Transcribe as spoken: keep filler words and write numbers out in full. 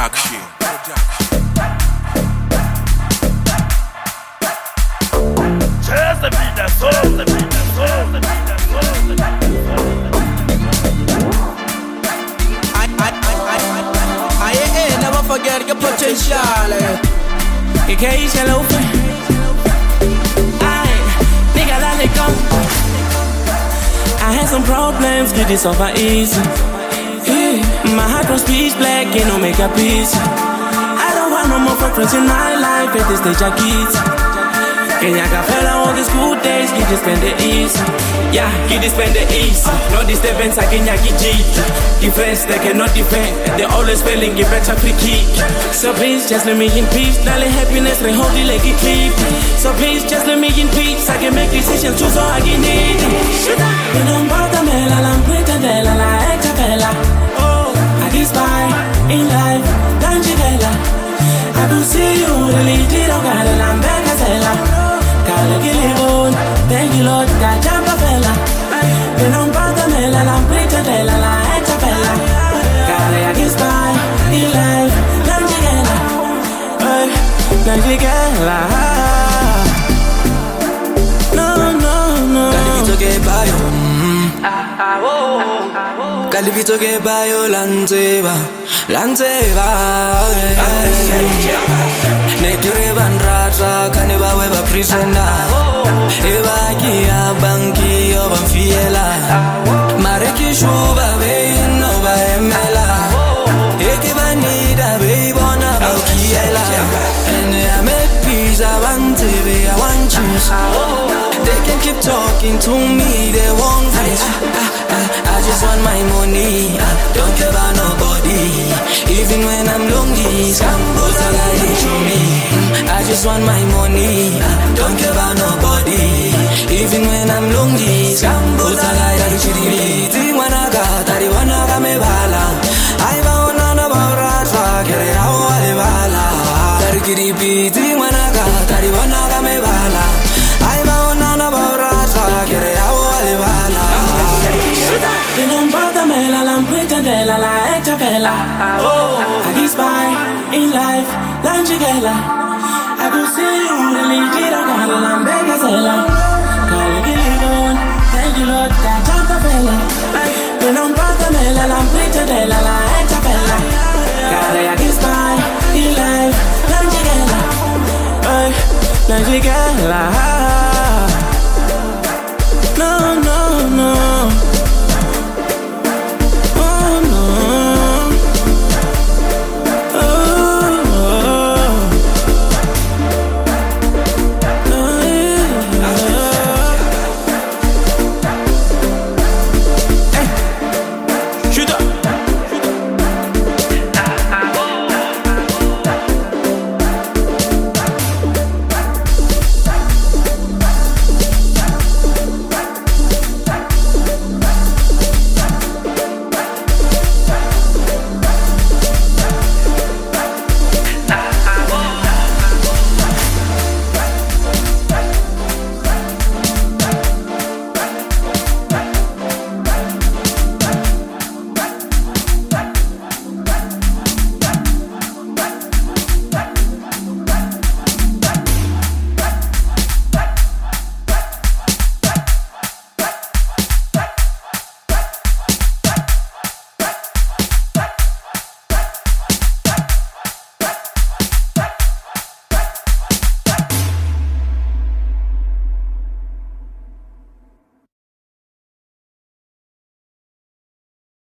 Production. Just a bit of soul, a bit of soul, a bit of soul, a bit of soul. I, I, I, I, I, I, never forget your potential. You can't shell open. I, nigga, let it go. I had some problems, get this over easy. Yeah. My heart was pitch black, ain't no make a piece. I don't want no more preference in my life, at this stage I get. Kenya fella all these good days, get this spend the easy. Yeah, get this spend the easy. No disturbance, I Kenya get G. Defense, they cannot defend. They always failing, give better free kick. So please, just let me in peace. Now let happiness, they hold it like it clip. So please, just let me in peace. I can make decisions, choose all I can need. You don't bother me, I'm pretty bella, like a bella. Oh, I get by in life, Danjigella. I do see you, really did a god, and I'm back as hella. Thank you, Lord, that jump a fella. You don't bother me, I'm pretty bella, like a bella. Gotta get by in life, Danjigella. Hey, Danjigella. No, no, no. Calivito che baio, Calivito che baio, Lanzeva, Lanzeva. Ne kireban rata, kaneba weba prisoner. Eva kia banki oba fiela. Mareki shuba be no ba emela. Eke banida be bona ba kiela. And I make peace, I want to be, I want you. They can keep talking to me, they won't reach. I, I, I just want my money, I don't care about nobody. Even when I'm lonely, Sambosa got it to me. I just want my money, I don't care about nobody. Even when I'm lonely, Sambosa got it to me. Tiwanaga, Tariwanaga me bala. I found none about Rata, get it out of the bala. Tarikiripi, Tiwanaga, Tariwanaga me bala. I found none about Rata, get it out of the bala. You don't bother me, I'm pretty bella, like a bella. Oh, I get by in life, Danjigella. I could see you, really did a god, and I'm back as hella. Thank you, Lord, that jump a fella. You don't bother me, I'm pretty bella, like a bella. Gotta get by in life, Danjigella. Danjigella.